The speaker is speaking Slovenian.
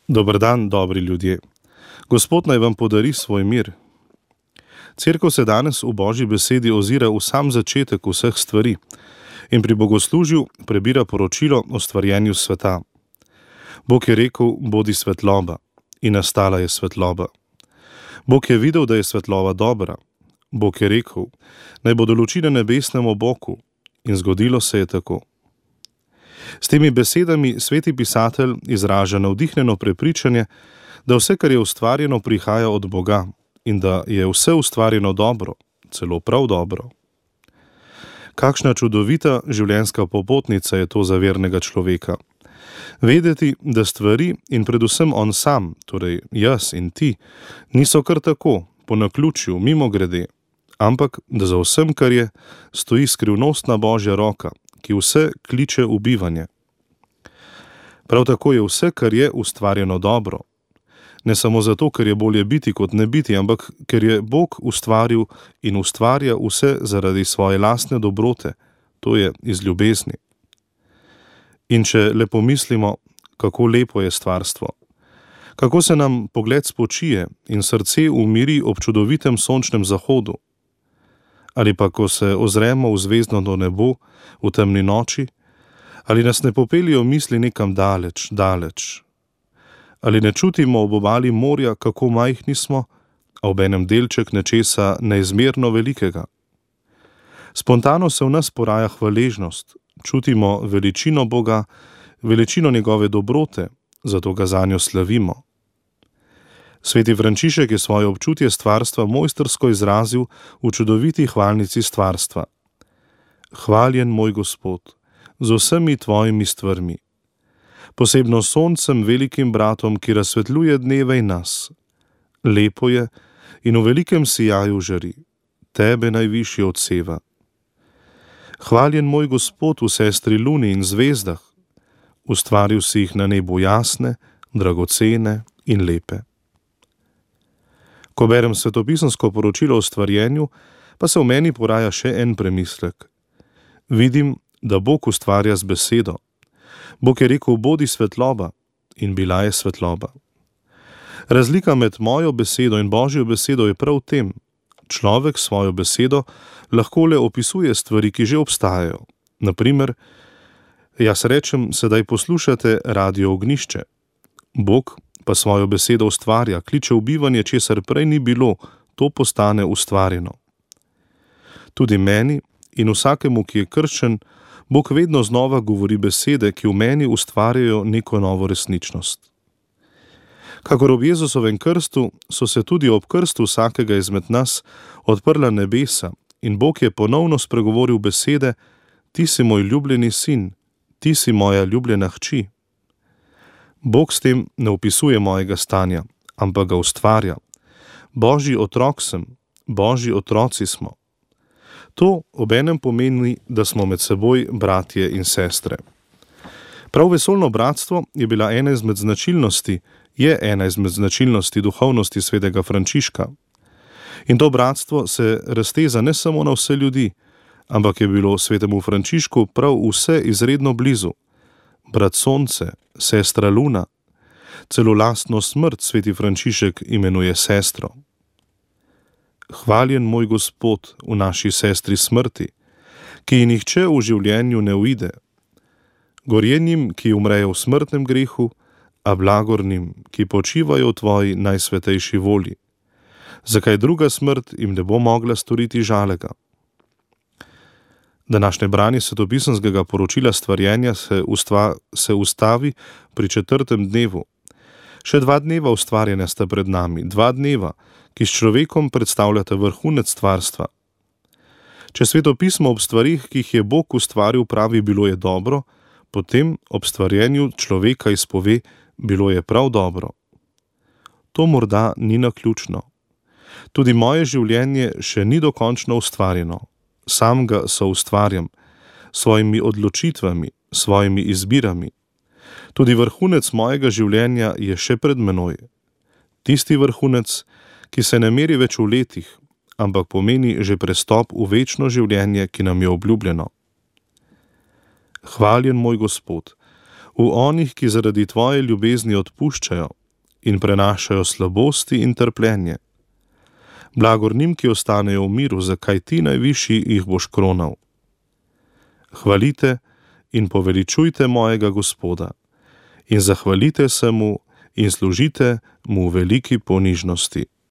Dober dan, dobri ljudje. Gospod naj vam podari svoj mir. Cerkev se danes v Božji besedi ozira v sam začetek vseh stvari in pri bogoslužju prebira poročilo o stvarjenju sveta. Bog je rekel, bodi svetloba, in nastala je svetloba. Bog je videl, da je svetloba dobra. Bog je rekel, naj bodo luči na nebesnem oboku, in zgodilo se je tako. S temi besedami sveti pisatelj izraža navdihnjeno prepričanje, da vse, kar je ustvarjeno, prihaja od Boga in da je vse ustvarjeno dobro, celo prav dobro. Kakšna čudovita življenjska popotnica je to za vernega človeka. Vedeti, da stvari in predvsem on sam, torej jaz in ti, niso kar tako, po naključju, mimogrede, ampak da za vsem, kar je, stoji skrivnostna Božja roka, ki vse kliče v bivanje. Prav tako je vse, kar je, ustvarjeno dobro. Ne samo zato, ker je bolje biti kot ne biti, ampak ker je Bog ustvaril in ustvarja vse zaradi svoje lastne dobrote, to je iz ljubezni. In če le pomislimo, kako lepo je stvarstvo, kako se nam pogled spočije in srce umiri ob čudovitem sončnem zahodu, ali pa ko se ozremo v zvezdno nebo v temni noči, ali nas ne popeljejo misli nekam daleč, daleč, ali ne čutimo ob obali morja, kako majhni smo, a ob enem delček nečesa neizmerno velikega. Spontano se v nas poraja hvaležnost, čutimo veličino Boga, veličino njegove dobrote, zato ga zanjo slavimo. Sveti Frančišek je svoje občutje stvarstva mojstrsko izrazil v čudoviti hvalnici stvarstva. Hvaljen moj Gospod, z vsemi tvojimi stvarmi, posebno soncem, velikim bratom, ki razsvetljuje dneve in nas. Lepo je in v velikem sijaju žari, tebe najvišje odseva. Hvaljen moj Gospod v sestri luni in zvezdah, ustvaril si jih na nebu jasne, dragocene in lepe. Ko berem svetopisemsko poročilo o stvarjenju, pa se v meni poraja še en premislek. Vidim, da Bog ustvarja z besedo. Bog je rekel, bodi svetloba, in bila je svetloba. Razlika med mojo besedo in Božjo besedo je prav v tem. Človek svojo besedo lahko le opisuje stvari, ki že obstajajo. Naprimer, jaz rečem, sedaj poslušate Radio Ognjišče. Bog pa svojo besedo ustvarja, kliče v bivanje, česar prej ni bilo, to postane ustvarjeno. Tudi meni in vsakemu, ki je krščen, Bog vedno znova govori besede, ki v meni ustvarjajo neko novo resničnost. Kakor ob Jezusovem krstu, so se tudi ob krstu vsakega izmed nas odprla nebesa in Bog je ponovno spregovoril besede, ti si moj ljubljeni sin, ti si moja ljubljena hči. Bog s tem ne opisuje mojega stanja, ampak ga ustvarja. Božji otrok sem, Božji otroci smo. To obenem pomeni, da smo med seboj bratje in sestre. Prav vesoljno bratstvo je ena izmed značilnosti duhovnosti svetega Frančiška. In to bratstvo se razteza ne samo na vse ljudi, ampak je bilo svetemu Frančišku prav vse izredno blizu. Brat sonce, sestra luna, celo lastno smrt sveti Frančišek imenuje sestro. Hvaljen moj Gospod v naši sestri smrti, ki ji nihče v življenju ne uide. Gorjenjim, ki umrejo v smrtnem grehu, a blagornim, ki počivajo v tvoji najsvetejši volji. Zakaj druga smrt jim ne bo mogla storiti žalega? Današnje branje svetopisemskega poročila stvarjenja se ustavi pri 4. dnevu. Še 2 dneva ustvarjanja sta pred nami, 2 dneva, ki s človekom predstavljata vrhunec stvarstva. Če svetopismo ob stvarih, ki jih je Bog ustvaril, pravi bilo je dobro, potem ob stvarjenju človeka izpove, bilo je prav dobro. To morda ni naključno. Tudi moje življenje še ni dokončno ustvarjeno. Sam ga soustvarjam, svojimi odločitvami, svojimi izbirami. Tudi vrhunec mojega življenja je še pred menoj. Tisti vrhunec, ki se ne meri več v letih, ampak pomeni že prestop v večno življenje, ki nam je obljubljeno. Hvaljen moj Gospod, v onih, ki zaradi tvoje ljubezni odpuščajo, in prenašajo slabosti in trpljenje. Blagor njim, ki ostanejo v miru, zakaj ti najvišji jih boš kronal. Hvalite in poveličujte mojega Gospoda in zahvalite se mu in služite mu v veliki ponižnosti.